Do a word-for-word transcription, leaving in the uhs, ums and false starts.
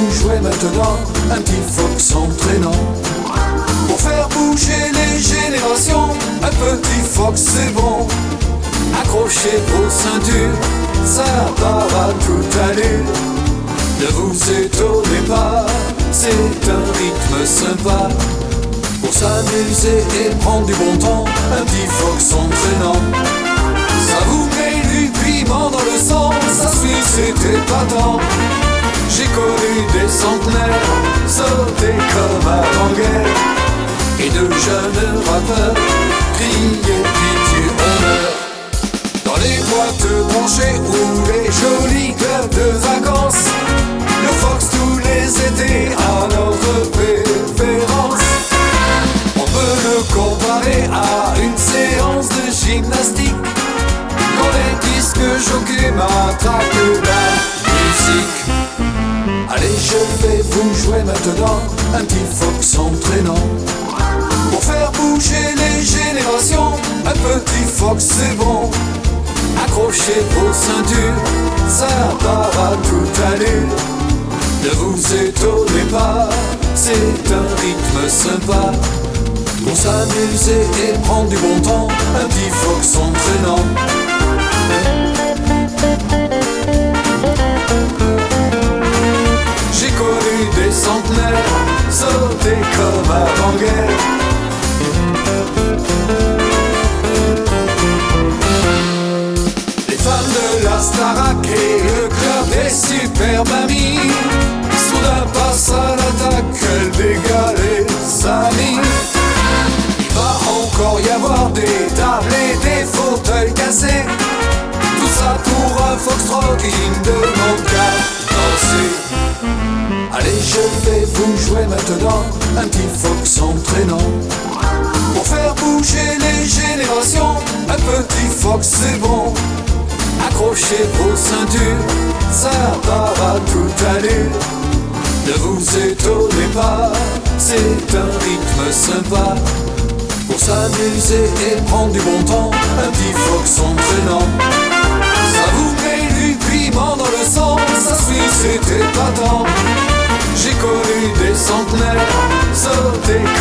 vous jouer maintenant un petit fox entraînant. Pour faire bouger les générations, un petit fox c'est bon. Accrochez vos ceintures, ça part à toute allure. Ne vous étonnez pas, c'est un rythme sympa. Pour s'amuser et prendre du bon temps, un petit fox entraînant. Ça vous met du piment dans le sang, ça suit, c'est épatant. J'ai connu des centenaires sauter comme avant-guerre, et de jeunes rappeurs crier pitié honneur. Dans les boîtes branchées ou les jolis clubs de vacances, le fox tous les étés a notre préférence. On peut le comparer à une séance de gymnastique, quand les disques jockeys matraquent la musique. Allez, je vais vous jouer maintenant un petit fox entraînant. Pour faire bouger les générations, un petit fox c'est bon. Accrochez vos ceintures, ça part à toute allure. Ne vous étonnez pas, c'est un rythme sympa. Pour s'amuser et prendre du bon temps, un petit fox entraînant. J'ai connu des centenaires sauter comme avant-guerre. Les femmes de la Starac et le club des super mamies, soudain passent à l'attaque, elles dégalent les amis. Il va encore y avoir des tables et des fauteuils cassés, tout ça pour un foxtrot qui ne demande qu'à danser. Allez, je vais vous jouer maintenant un petit fox entraînant. Pour faire bouger les générations, un petit fox c'est bon. Accrochez vos ceintures, ça part à toute allure. Ne vous étonnez pas, c'est un rythme sympa. Pour s'amuser et prendre du bon temps, un petit fox entraînant. Ça vous met du piment dans le sang, ça suit, c'est épatant. J'ai connu des centenaires sauter